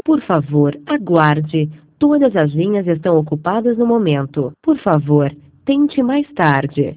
Por favor, aguarde. Todas as linhas estão ocupadas no momento. Por favor, tente mais tarde.